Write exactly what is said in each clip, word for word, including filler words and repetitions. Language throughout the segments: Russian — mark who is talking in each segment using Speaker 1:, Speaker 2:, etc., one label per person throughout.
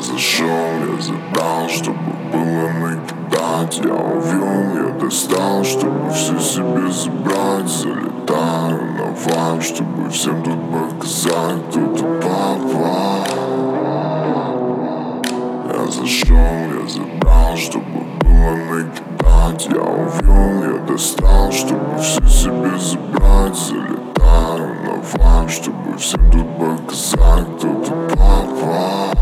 Speaker 1: зашел, я забрал, чтобы было накидать. Я увел, я достал, чтобы все себе забрать. Залетаю на вайб, чтобы всем тут показать, кто тут папа. Я зашел, я забрал, чтобы было накидать. Я увел, я достал, чтобы все себе забрать. Залетаю на вайб, чтобы всем тут показать, кто тут папа.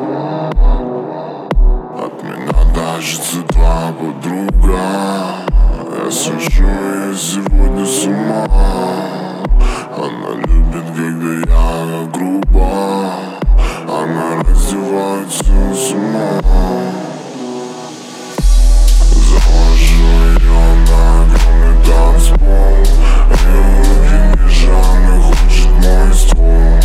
Speaker 1: От меня тащится два подруга. Я схожу, я сегодня с ума. Она любит, когда я грубо. Она раздевается с ума. Завожу ее на огромный танцпол. Ее руки не жадно хочет мой ствол.